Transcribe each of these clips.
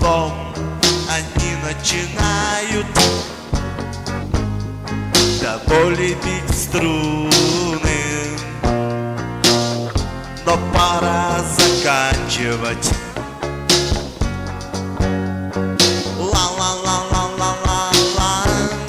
стеклом они начинают до боли бить струны, но пора заканчивать. Ла-ла-ла-ла-ла-ла-ла.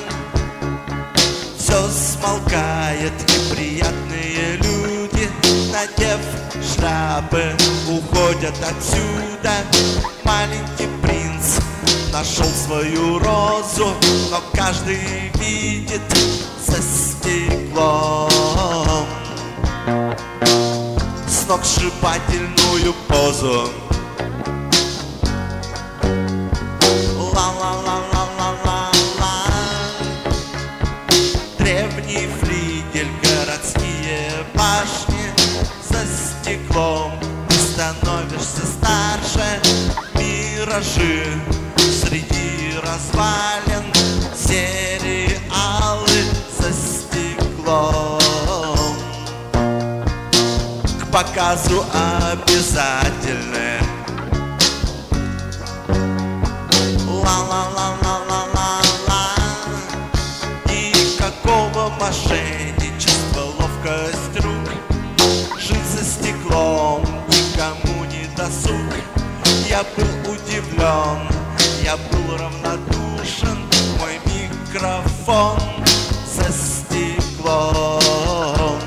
Все смолкает, неприятные люди, надев шляпы, уходят отсюда. Маленький принц нашел свою розу, но каждый видит за стеклом сногсшибательную позу. Ла-ла-ла-ла-ла-ла-ла. Древний флигель, городские башни, за стеклом ты становишься старше. Миражи среди развалин, сериалы за стеклом к показу обязательны. Ла-ла-ла-ла-ла-ла-ла. Никакого мошенничества, ловкость рук, жить за стеклом никому не досуг. Я был удивлен, я был равнодушен, мой микрофон за стеклом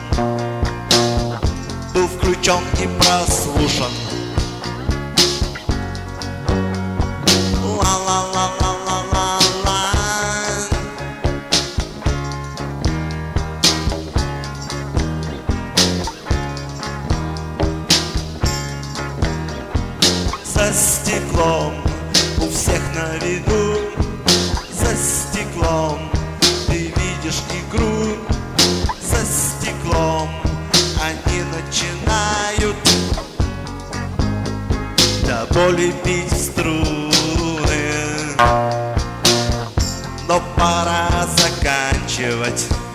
был включен и прослушан. Ла-ла-ла-ла-ла-ла-ла. За стеклом у всех на виду, за стеклом ты видишь игру, за стеклом они начинают до боли бить струны, но пора заканчивать.